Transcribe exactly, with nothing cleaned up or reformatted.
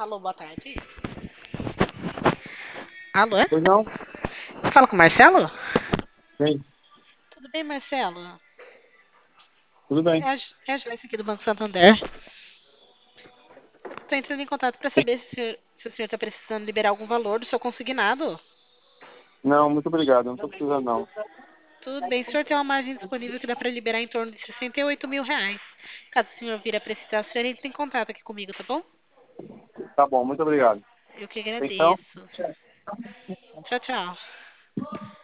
Alô, boa tarde. Alô? É? Pois não? Fala com o Marcelo? Bem, Tudo bem, Marcelo? tudo bem. É a, Ju- é a Joyce aqui do Banco Santander. Estou entrando em contato para saber se o senhor se o senhor está precisando liberar algum valor do seu consignado. Não, muito obrigado. Não estou precisando, não. Tudo bem, o senhor tem uma margem disponível que dá para liberar em torno de sessenta e oito mil reais. Caso o senhor vir a precisar, o senhor entre em contato aqui comigo, tá bom? Tá bom, muito obrigado. Eu que Então, agradeço. Tchau, tchau.